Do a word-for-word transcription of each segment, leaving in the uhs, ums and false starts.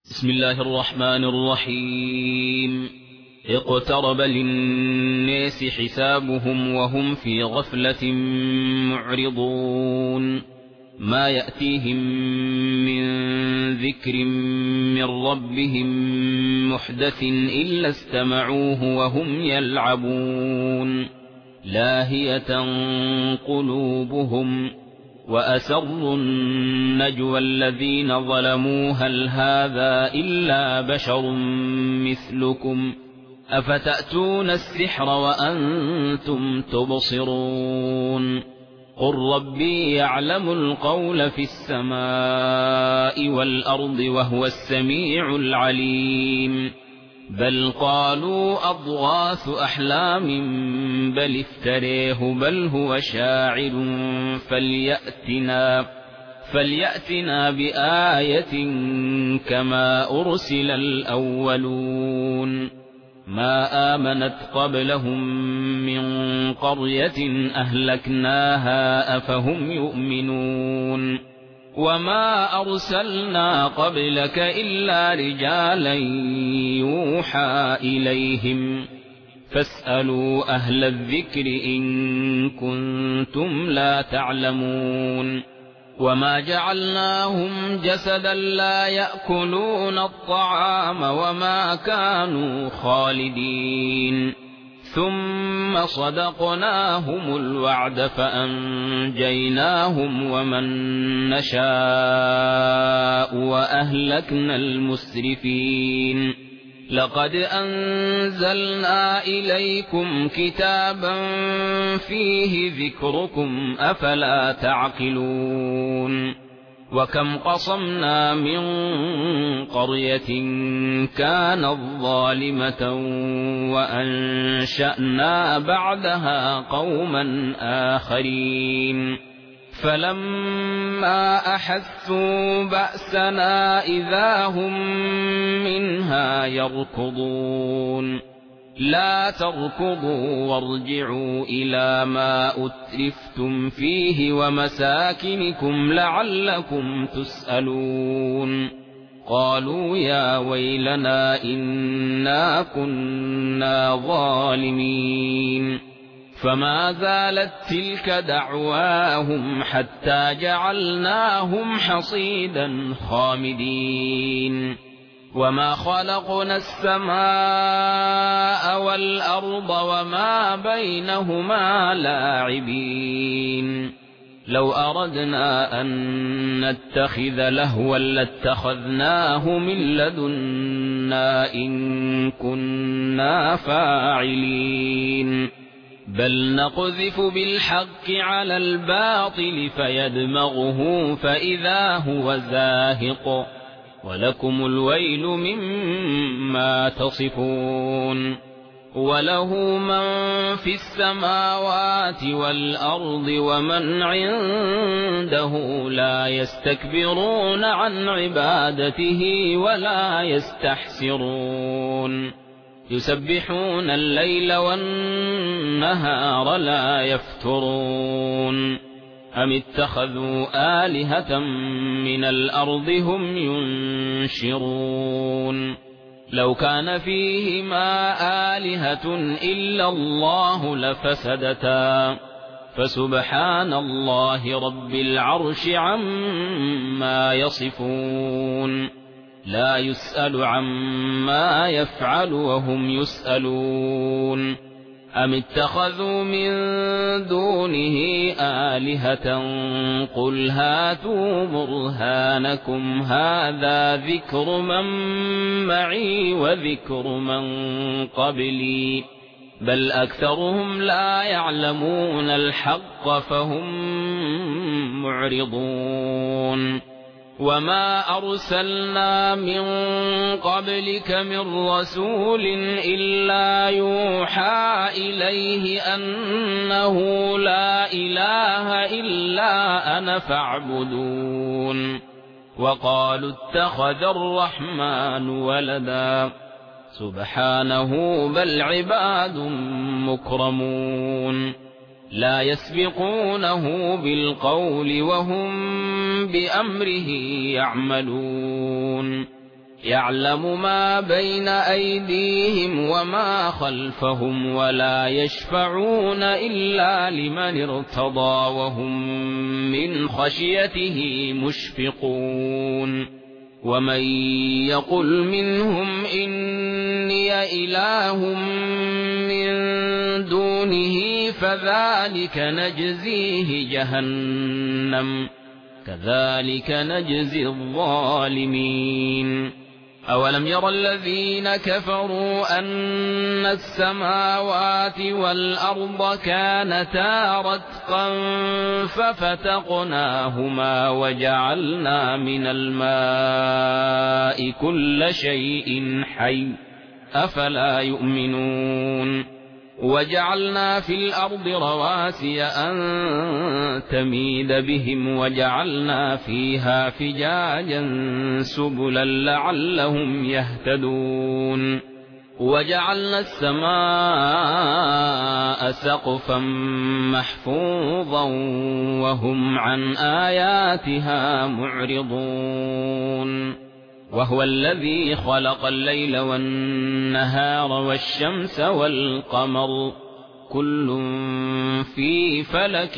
بسم الله الرحمن الرحيم. اقترب للناس حسابهم وهم في غفلة معرضون. ما يأتيهم من ذكر من ربهم محدث إلا استمعوه وهم يلعبون. لاهية قلوبهم وأسروا النجوى الذين ظلموا هل هذا إلا بشر مثلكم أفتأتون السحر وأنتم تبصرون. قل ربي يعلم القول في السماء والأرض وهو السميع العليم. بل قالوا أضغاث أحلام بل افتريه بل هو شاعر فليأتنا, فليأتنا بآية كما أرسل الأولون. ما آمنت قبلهم من قرية أهلكناها أفهم يؤمنون. وما أرسلنا قبلك إلا رجالا يوحى إليهم فاسألوا أهل الذكر إن كنتم لا تعلمون. وما جعلناهم جسدا لا يأكلون الطعام وما كانوا خالدين. ثم صدقناهم الوعد فأنجيناهم ومن نشاء وأهلكنا المسرفين. لقد أنزلنا إليكم كتابا فيه ذكركم أفلا تعقلون. وكم قصمنا من قرية كانت ظالمة وأنشأنا بعدها قوما آخرين. فلما أحسوا بأسنا إذا هم منها يركضون. لا تركضوا وارجعوا إلى ما أترفتم فيه ومساكنكم لعلكم تسألون. قالوا يا ويلنا إنا كنا ظالمين. فما زالت تلك دعواهم حتى جعلناهم حصيدا خامدين. وما خلقنا السماء والأرض وما بينهما لاعبين. لو أردنا أن نتخذ لهوا لاتخذناه من لدنا إن كنا فاعلين. بل نقذف بالحق على الباطل فيدمغه فإذا هو زاهق ولكم الويل مما تصفون. وله من في السماوات والأرض ومن عنده لا يستكبرون عن عبادته ولا يستحسرون. يسبحون الليل والنهار لا يفترون. أم اتخذوا آلهة من الأرض هم ينشرون. لو كان فيهما آلهة إلا الله لفسدتا فسبحان الله رب العرش عما يصفون. لا يسأل عما يفعل وهم يسألون. أم اتخذوا من دونه آلهة قل هاتوا برهانكم هذا ذكر من معي وذكر من قبلي بل أكثرهم لا يعلمون الحق فهم معرضون. وما أرسلنا من قبلك من رسول إلا يوحى إليه أنه لا إله إلا أنا فاعبدون. وقالوا اتخذ الرحمن ولدا سبحانه بل عباد مكرمون. لا يسبقونه بالقول وهم بأمره يعملون. يعلم ما بين أيديهم وما خلفهم ولا يشفعون إلا لمن ارتضى وهم من خشيته مشفقون ومن يقل منهم إني إله من دونه فذلك نجزيه جهنم كذلك نجزي الظالمين أولم ير الذين كفروا أن السماوات والأرض كانتا رتقا ففتقناهما وجعلنا من الماء كل شيء حي أفلا يؤمنون وجعلنا في الأرض رواسي أن تميد بهم وجعلنا فيها فجاجا سبلا لعلهم يهتدون وجعلنا السماء سقفا محفوظا وهم عن آياتها معرضون وهو الذي خلق الليل والنهار والشمس والقمر كل في فلك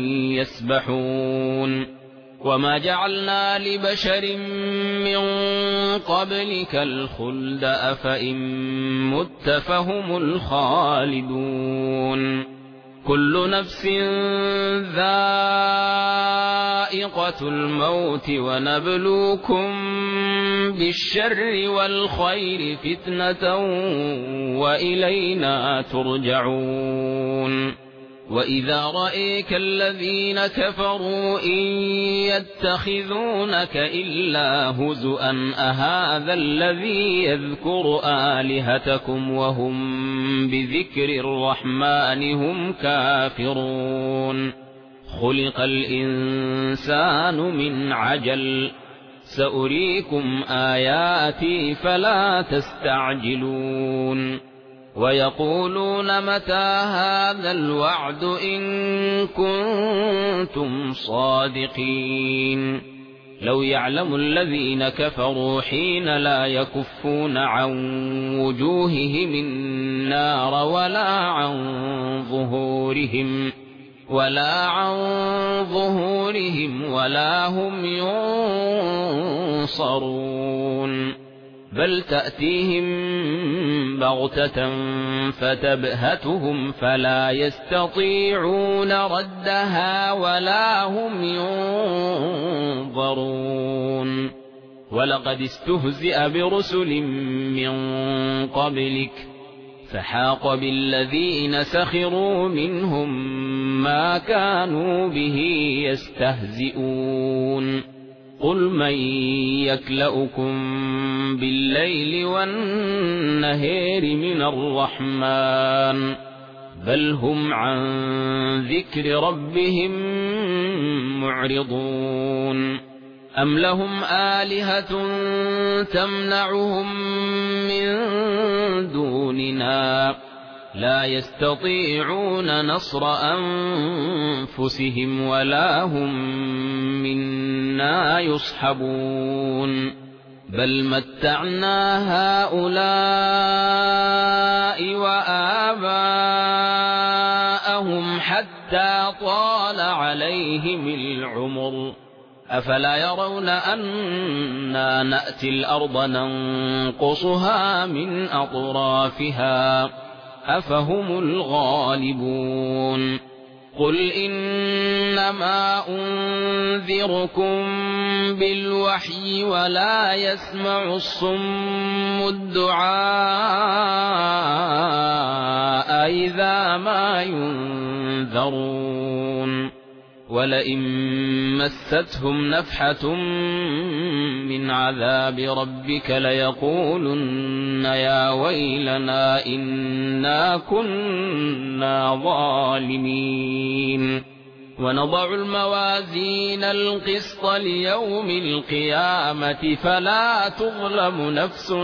يسبحون وما جعلنا لبشر من قبلك الخلد أفإن مت فهم الخالدون كل نفس ذائقة الموت ونبلوكم بالشر والخير فتنة وإلينا ترجعون وإذا رأيك الذين كفروا إن يتخذونك إلا هزؤا أهذا الذي يذكر آلهتكم وهم بذكر الرحمن هم كافرون خلق الإنسان من عجل سأريكم آياتي فلا تستعجلون ويقولون متى هذا الوعد إن كنتم صادقين لو يعلم الذين كفروا حين لا يكفون عن وجوههم النار ولا عن ظهورهم ولا عن ظهورهم ولا هم ينصرون بل تأتيهم بغتة فتبهتهم فلا يستطيعون ردها ولا هم ينظرون ولقد استهزئ برسل من قبلك فحاق بالذين سخروا منهم ما كانوا به يستهزئون قل من يكلؤكم بالليل والنهار من الرحمن بل هم عن ذكر ربهم معرضون أم لهم آلهة تمنعهم من دوننا لا يستطيعون نصر أنفسهم ولا هم منا يصحبون بل متعنا هؤلاء وآباءهم حتى طال عليهم العمر أفلا يرون أنا نأتي الأرض ننقصها من أطرافها أفهم الغالبون قل إنما أنذركم بالوحي ولا يسمع الصم الدعاء إذا ما ينذرون ولئن مستهم نفحة من عذاب ربك ليقولن يا ويلنا إنا كنا ظالمين ونضع الموازين القسط ليوم القيامة فلا تظلم نفس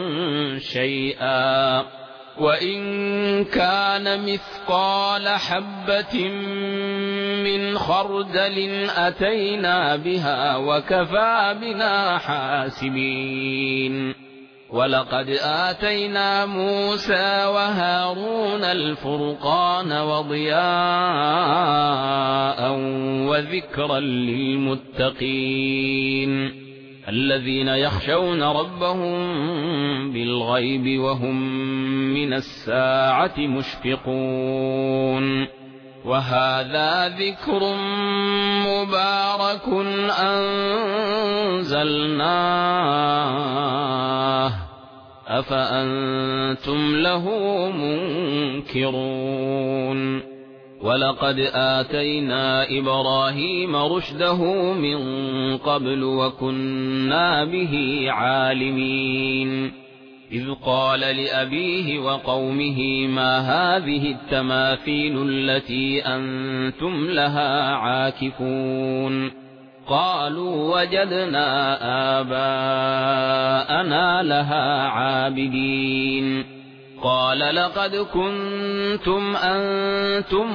شيئا وإن كان مثقال حبة من خردل أتينا بها وكفى بنا حاسبين ولقد آتينا موسى وهارون الفرقان وضياء وذكرا للمتقين الذين يخشون ربهم بالغيب وهم من الساعة مشفقون وهذا ذكر مبارك أنزلناه أفأنتم له منكرون ولقد آتينا إبراهيم رشده من قبل وكنا به عالمين إذ قال لأبيه وقومه ما هذه التماثيل التي أنتم لها عاكفون قالوا وجدنا آباءنا لها عابدين قال لقد كنتم أنتم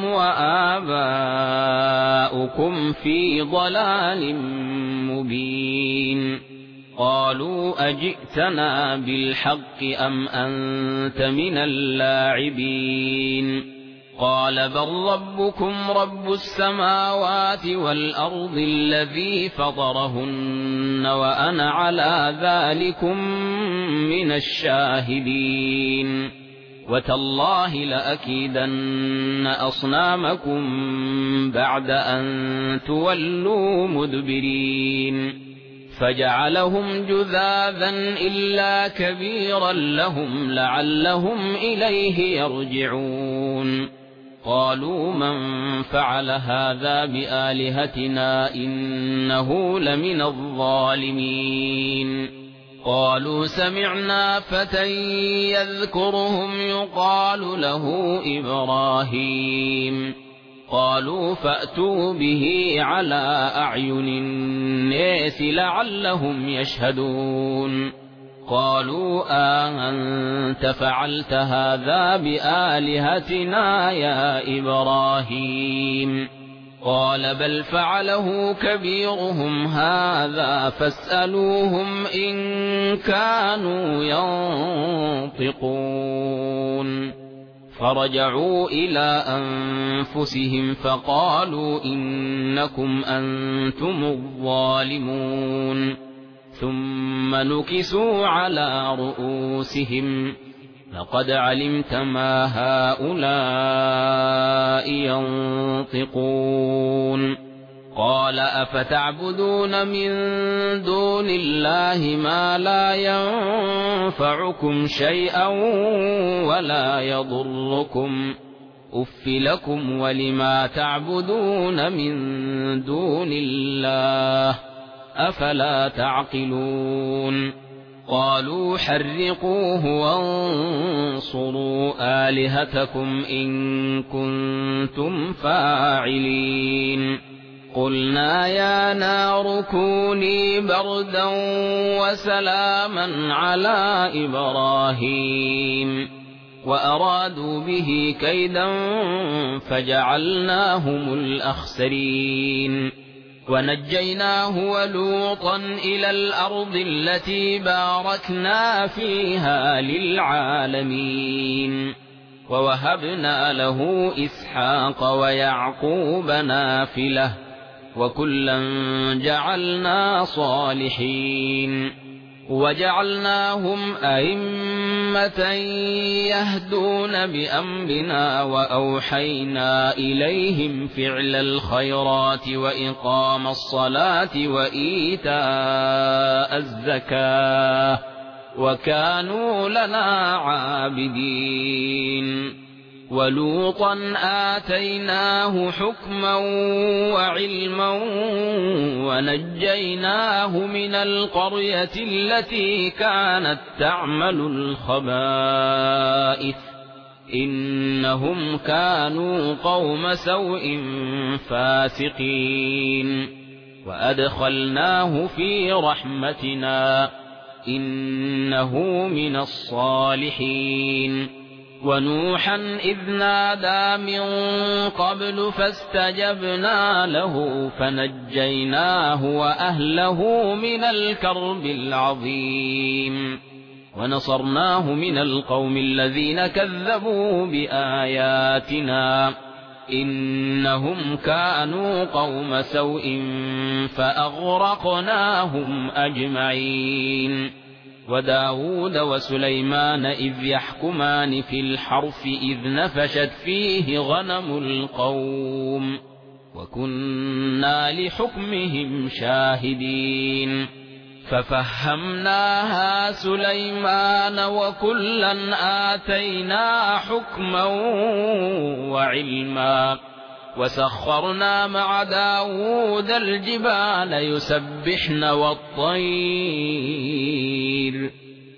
وآباؤكم في ضلال مبين قالوا أجئتنا بالحق أم أنت من اللاعبين قال بل ربكم رب السماوات والأرض الذي فطرهن وأنا على ذلكم من الشاهدين وتالله لأكيدن أصنامكم بعد أن تولوا مدبرين فجعلهم جذاذا إلا كبيرا لهم لعلهم إليه يرجعون قالوا من فعل هذا بآلهتنا إنه لمن الظالمين قالوا سمعنا فتى يذكرهم يقال له إبراهيم قالوا فأتوا به على أعين الناس لعلهم يشهدون قالوا أأنت فعلت هذا بآلهتنا يا إبراهيم قال بل فعله كبيرهم هذا فاسألوهم إن كانوا ينطقون فرجعوا إلى أنفسهم فقالوا إنكم أنتم الظالمون ثم نكسوا على رؤوسهم لقد علمت ما هؤلاء ينطقون قال أفتعبدون من دون الله ما لا ينفعكم شيئا ولا يضركم أف لكم ولما تعبدون من دون الله أفلا تعقلون قالوا حرقوه وانصروا آلهتكم إن كنتم فاعلين قلنا يا نار كوني بردا وسلاما على إبراهيم وأرادوا به كيدا فجعلناهم الأخسرين ونجيناه ولوطا إلى الأرض التي باركنا فيها للعالمين ووهبنا له إسحاق ويعقوب نافلة وكلا جعلنا صالحين وجعلناهم أئمة يهدون بأمرنا وأوحينا إليهم فعل الخيرات وإقام الصلاة وإيتاء الزكاة وكانوا لنا عابدين ولوطا آتيناه حكما وعلما ونجيناه من القرية التي كانت تعمل الخبائث إنهم كانوا قوم سوء فاسقين وأدخلناه في رحمتنا إنه من الصالحين ونوحا إذ نادى من قبل فاستجبنا له فنجيناه وأهله من الكرب العظيم ونصرناه من القوم الذين كذبوا بآياتنا إنهم كانوا قوم سوء فأغرقناهم أجمعين وداود وسليمان إذ يحكمان في الحرث إذ نفشت فيه غنم القوم وكنا لحكمهم شاهدين ففهمناها سليمان وكلا آتينا حكما وعلما وسخرنا مع داود الجبال يسبحن والطير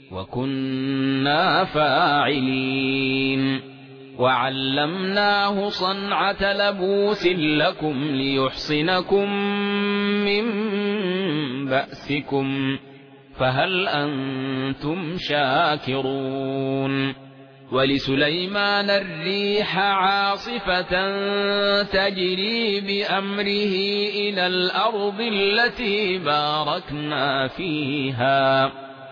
وكنا فاعلين وعلمناه صنعة لبوس لكم ليحصنكم من بأسكم فهل أنتم شاكرون ولسليمان الريح عاصفة تجري بأمره إلى الأرض التي باركنا فيها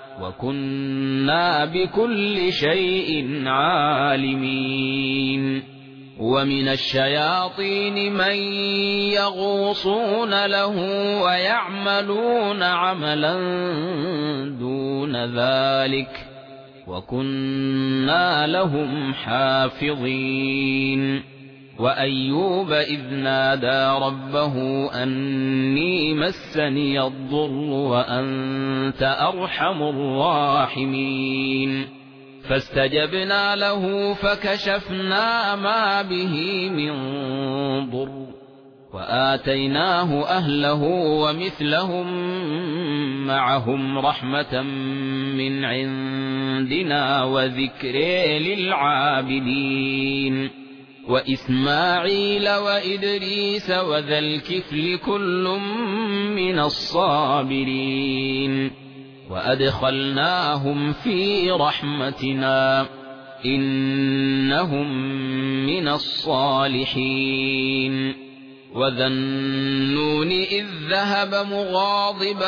وكنا بكل شيء عالمين ومن الشياطين من يغوصون له ويعملون عملا دون ذلك وكنا لهم حافظين وأيوب إذ نادى ربه أني مسني الضر وأنت أرحم الراحمين فاستجبنا له فكشفنا ما به من ضر وآتيناه أهله ومثلهم معهم رحمة من عندنا وذكر للعابدين وإسماعيل وإدريس وذا الكفل كل من الصابرين وأدخلناهم في رحمتنا إنهم من الصالحين وذا النون إذ ذهب مغاضبا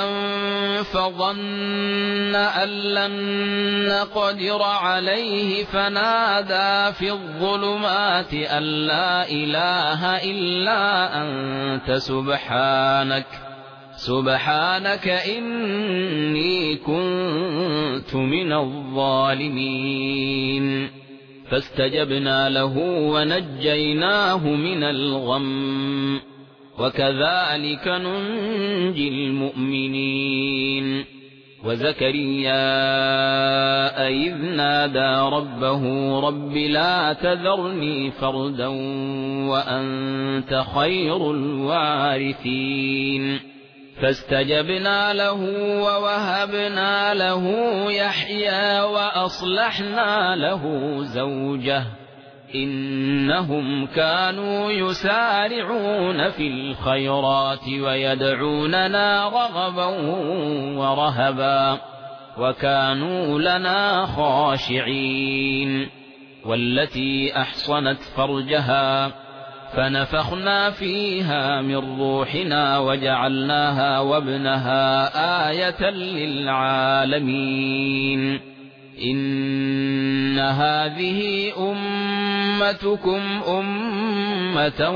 فظن أن لن نقدر عليه فنادى في الظلمات أن لا إله إلا أنت سبحانك سبحانك إني كنت من الظالمين فاستجبنا له ونجيناه من الغم وكذلك ننجي المؤمنين وزكريا إذ نادى ربه رب لا تذرني فردا وأنت خير الوارثين فاستجبنا له ووهبنا له يحيى وأصلحنا له زوجه إنهم كانوا يسارعون في الخيرات ويدعوننا رغبا ورهبا وكانوا لنا خاشعين والتي أحصنت فرجها فنفخنا فيها من روحنا وجعلناها وابنها آية للعالمين إن هذه أمتكم أمة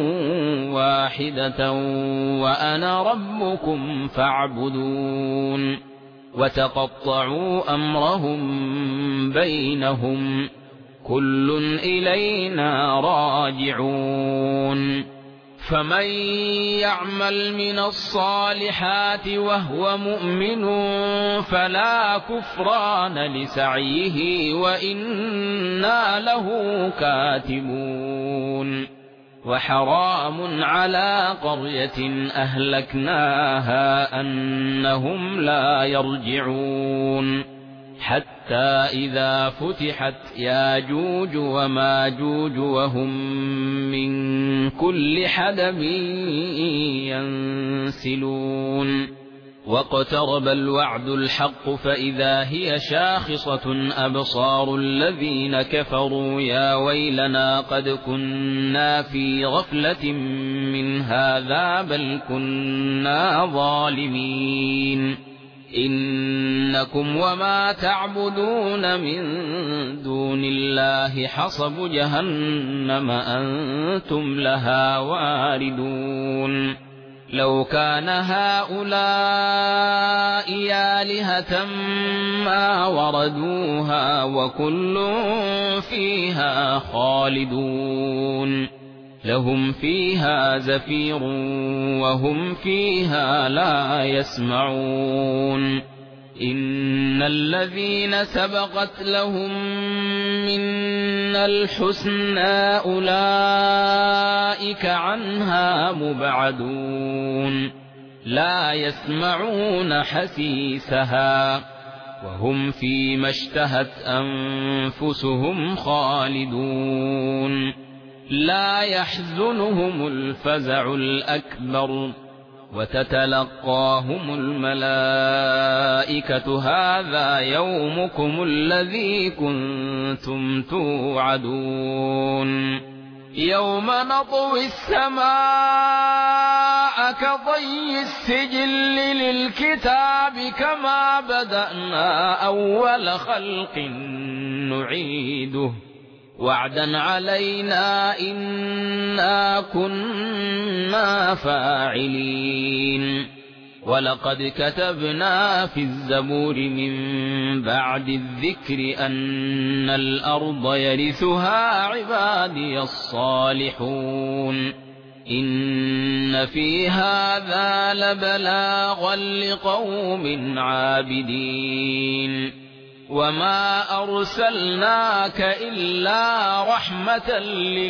واحدة وأنا ربكم فاعبدون وتقطعوا أمرهم بينهم كل إلينا راجعون فمن يعمل من الصالحات وهو مؤمن فلا كفران لسعيه وإنا له كاتبون وحرام على قرية أهلكناها أنهم لا يرجعون حتى إذا فتحت ياجوج وماجوج وهم من كل حدب ينسلون واقترب الوعد الحق فإذا هي شاخصة أبصار الذين كفروا يا ويلنا قد كنا في غفلة من هذا بل كنا ظالمين إنكم وما تعبدون من دون الله حصب جهنم أنتم لها واردون لو كان هؤلاء آلهة ما وردوها وكل فيها خالدون لهم فيها زفير وهم فيها لا يسمعون إن الذين سبقت لهم منا الحسنى أولئك عنها مبعدون لا يسمعون حسيسها وهم فيما اشتهت أنفسهم خالدون لا يحزنهم الفزع الأكبر وتتلقاهم الملائكة هذا يومكم الذي كنتم توعدون يوم نطوي السماء كطي السجل للكتاب كما بدأنا أول خلق نعيده وعدا علينا إنا كنا فاعلين ولقد كتبنا في الزبور من بعد الذكر أن الأرض يرثها عبادي الصالحون إن في هذا لبلاغا لقوم عابدين وما أرسلناك إلا رحمة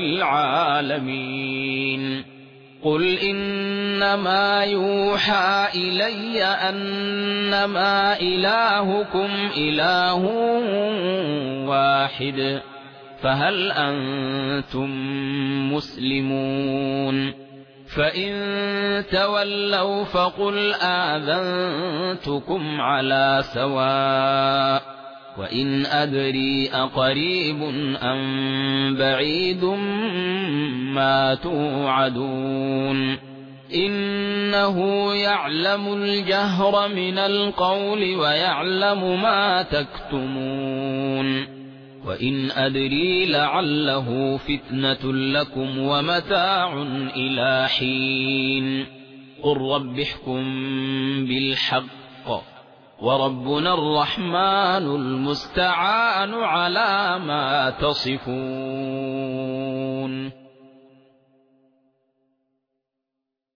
للعالمين قل إنما يوحى إلي أنما إلهكم إله واحد فهل أنتم مسلمون فإن تولوا فقل آذنتكم على سواء وإن أدري أقريب أم بعيد ما توعدون إنه يعلم الجهر من القول ويعلم ما تكتمون وإن أدري لعله فتنة لكم ومتاع إلى حين قل رب احكم بالحق وربنا الرحمن المستعان على ما تصفون.